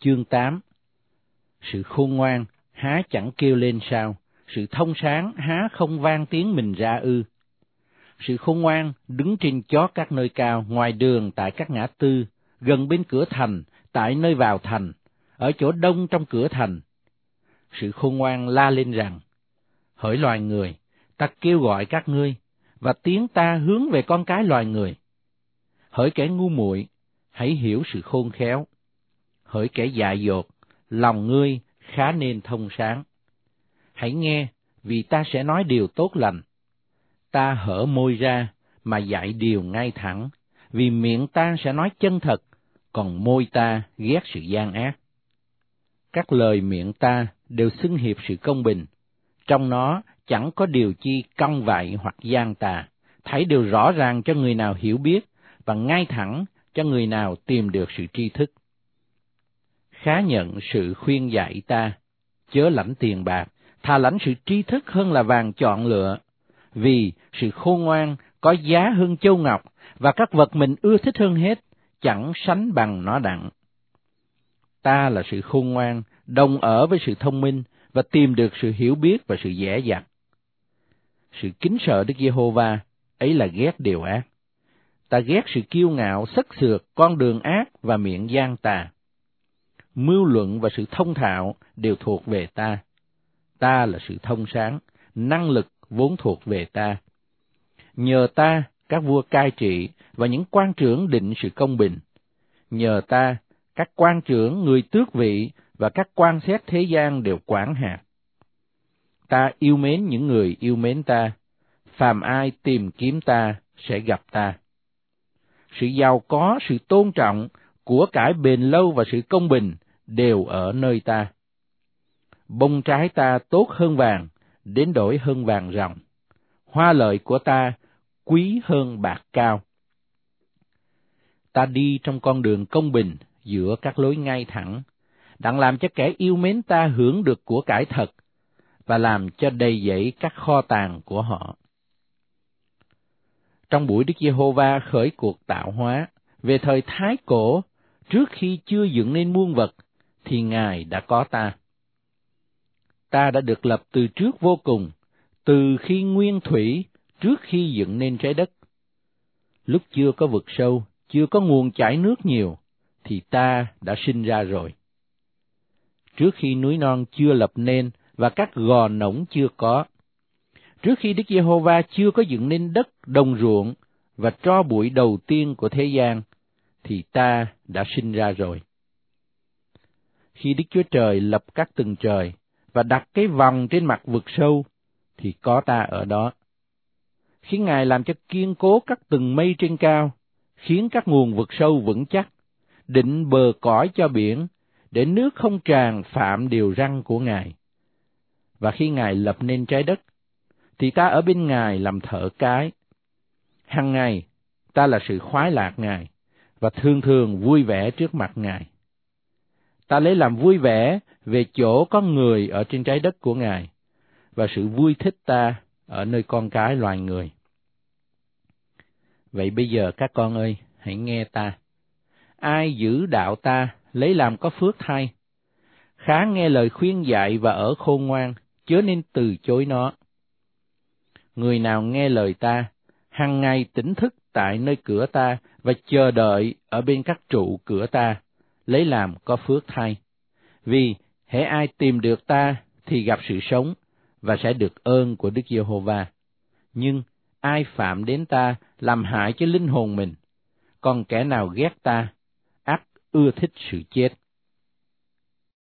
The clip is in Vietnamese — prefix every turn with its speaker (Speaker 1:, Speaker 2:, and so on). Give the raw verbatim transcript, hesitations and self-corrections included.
Speaker 1: Chương tám. Sự khôn ngoan há chẳng kêu lên sao, sự thông sáng há không vang tiếng mình ra ư. Sự khôn ngoan đứng trên chót các nơi cao, ngoài đường tại các ngã tư, gần bên cửa thành, tại nơi vào thành, ở chỗ đông trong cửa thành. Sự khôn ngoan la lên rằng: hỡi loài người, ta kêu gọi các ngươi, và tiếng ta hướng về con cái loài người. Hỡi kẻ ngu muội, hãy hiểu sự khôn khéo. Hỡi kẻ dại dột, lòng ngươi khá nên thông sáng. Hãy nghe, vì ta sẽ nói điều tốt lành. Ta hở môi ra mà dạy điều ngay thẳng, vì miệng ta sẽ nói chân thật, còn môi ta ghét sự gian ác. Các lời miệng ta đều xưng hiệp sự công bình, trong nó chẳng có điều chi cong vạy hoặc gian tà, thấy đều rõ ràng cho người nào hiểu biết, và ngay thẳng cho người nào tìm được sự tri thức. Khá nhận sự khuyên dạy ta, chớ lãnh tiền bạc, thà lãnh sự tri thức hơn là vàng chọn lựa, vì sự khôn ngoan có giá hơn châu ngọc, và các vật mình ưa thích hơn hết, chẳng sánh bằng nó đặng. Ta là sự khôn ngoan, đồng ở với sự thông minh, và tìm được sự hiểu biết và sự dễ dặt. Sự kính sợ Đức Giê-hô-va, ấy là ghét điều ác. Ta ghét sự kiêu ngạo, sất sượt, con đường ác và miệng gian tà. Mưu luận và sự thông thạo đều thuộc về ta. Ta là sự thông sáng, năng lực vốn thuộc về ta. Nhờ ta, các vua cai trị và những quan trưởng định sự công bình. Nhờ ta, các quan trưởng, người tước vị và các quan xét thế gian đều quản hạt. Ta yêu mến những người yêu mến ta, phàm ai tìm kiếm ta sẽ gặp ta. Sự giàu có, sự tôn trọng, của cải bền lâu và sự công bình đều ở nơi ta. Bông trái ta tốt hơn vàng, đến đổi hơn vàng ròng. Hoa lợi của ta quý hơn bạc cao. Ta đi trong con đường công bình giữa các lối ngay thẳng, đặng làm cho kẻ yêu mến ta hưởng được của cải thật, và làm cho đầy dẫy các kho tàng của họ. Trong buổi Đức Giê-hô-va khởi cuộc tạo hóa, về thời thái cổ, trước khi chưa dựng nên muôn vật, thì Ngài đã có ta. Ta đã được lập từ trước vô cùng, từ khi nguyên thủy, trước khi dựng nên trái đất. Lúc chưa có vực sâu, chưa có nguồn chảy nước nhiều, thì ta đã sinh ra rồi. Trước khi núi non chưa lập nên, và các gò nổng chưa có. Trước khi Đức Giê-hô-va chưa có dựng nên đất, đồng ruộng, và tro bụi đầu tiên của thế gian, thì ta đã sinh ra rồi. Khi Đức Chúa Trời lập các tầng trời, và đặt cái vòng trên mặt vực sâu, thì có ta ở đó. Khi Ngài làm cho kiên cố các tầng mây trên cao, khiến các nguồn vực sâu vững chắc, định bờ cõi cho biển, để nước không tràn phạm điều răn của Ngài. Và khi Ngài lập nên trái đất, thì ta ở bên Ngài làm thợ cái. Hằng ngày, ta là sự khoái lạc Ngài, và thường thường vui vẻ trước mặt Ngài. Ta lấy làm vui vẻ về chỗ có người ở trên trái đất của Ngài, và sự vui thích ta ở nơi con cái loài người. Vậy bây giờ các con ơi, hãy nghe ta. Ai giữ đạo ta, lấy làm có phước thay. Khá nghe lời khuyên dạy và ở khôn ngoan, chớ nên từ chối nó. Người nào nghe lời ta, hằng ngày tỉnh thức tại nơi cửa ta, và chờ đợi ở bên các trụ cửa ta, lấy làm có phước thay. Vì hễ ai tìm được ta thì gặp sự sống, và sẽ được ơn của Đức Giê-hô-va. Nhưng ai phạm đến ta làm hại cho linh hồn mình, còn kẻ nào ghét ta, ắt ưa thích sự chết.